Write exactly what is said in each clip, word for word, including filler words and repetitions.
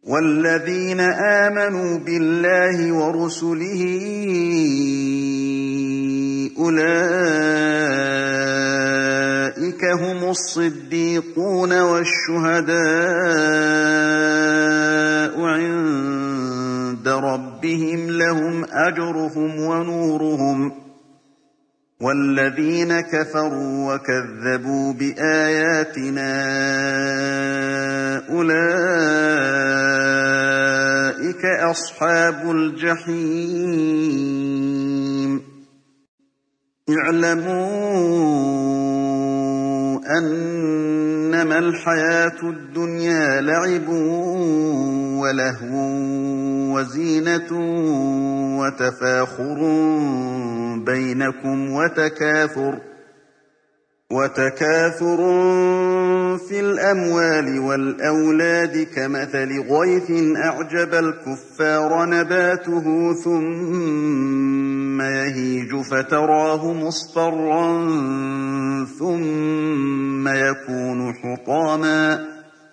وَالَّذِينَ آمَنُوا بِاللَّهِ وَرُسُلِهِ أُولَٰئِكَ هُمُ الصِّدِّيقُونَ وَالشُّهَدَاءُ عِندَ رَبِّهِمْ لَهُمْ أَجْرُهُمْ وَنُورُهُمْ ۖ وَالَّذِينَ كَفَرُوا وَكَذَّبُوا بِآيَاتِنَا أُولَٰئِكَ أَصْحَابُ الْجَحِيمِ. اعْلَمُوا أَنَّمَا الْحَيَاةُ الدُّنْيَا لَعِبٌ وَلَهْوٌ وَزِينَةٌ وَتَفَاخُرٌ بَيْنَكُمْ وَتَكَاثُرٌ فِي الْأَمْوَالِ وَالْأَوْلَادِ كَمَثَلِ غَيْثٍ أَعْجَبَ الْكُفَّارَ نَبَاتُهُ ثُمَّ يَهِيجُ فَتَرَاهُ مُصْفَرًّا ثُمَّ يَكُونُ حُطَامًا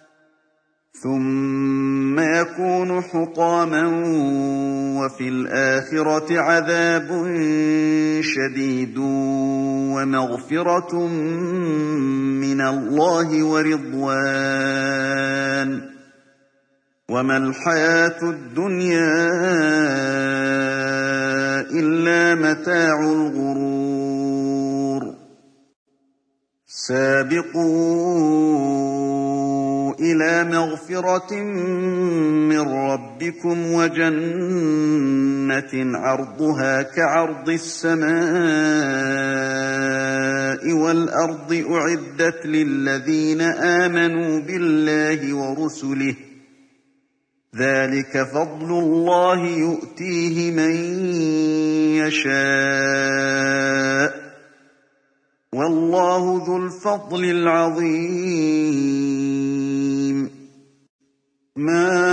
ثُمَّ يَكُونُ حُطَامًا وَفِي الْآخِرَةِ عَذَابٌ شَدِيدٌ وَمَغْفِرَةٌ مِّنَ اللَّهِ وَرِضْوَانٌ ۚ وَمَا الْحَيَاةُ الدُّنْيَا إِلَّا مَتَاعُ الْغُرُورِ. سَابِقُوا إِلَىٰ مَغْفِرَةٍ مِّن رَّبِّكُمْ وَجَنَّةٍ عَرْضُهَا كَعَرْضِ السَّمَاءِ وَالْأَرْضِ أُعِدَّتْ لِلَّذِينَ آمَنُوا بِاللَّهِ وَرُسُلِهِ ۚ ذَٰلِكَ فَضْلُ اللَّهِ يُؤْتِيهِ مَن يَشَاءُ ۚ وَاللَّهُ ذُو الْفَضْلِ الْعَظِيمِ. مَا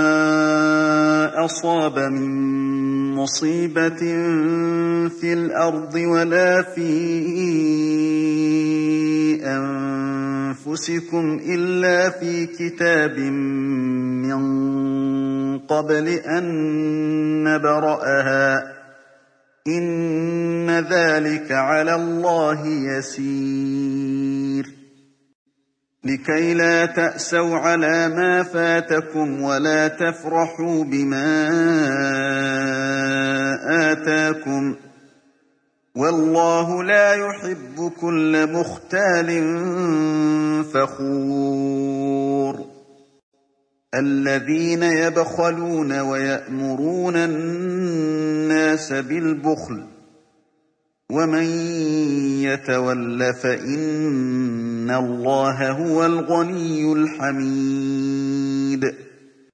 أَصَابَ مِن مُّصِيبَةٍ فِي الْأَرْضِ وَلَا فِي أَنفُسِكُمْ إِلَّا فِي كِتَابٍ مِّن قَبْلِ أَن نَّبْرَأَهَا ۚ إِنَّ ذَٰلِكَ عَلَى اللَّهِ يَسِيرٌ. لِّكَيْ لَا تَأْسَوْا عَلَىٰ مَا فَاتَكُمْ وَلَا تَفْرَحُوا بِمَا آتَاكُمْ ۗ وَاللَّهُ لَا يُحِبُّ كُلَّ مُخْتَالٍ فَخُورٍ. الَّذِينَ يَبْخَلُونَ وَيَأْمُرُونَ النَّاسَ بِالْبُخْلِ ۗ وَمَن يَتَوَلَّ فَإِنَّ اللَّهَ هُوَ الْغَنِيُّ الْحَمِيدُ.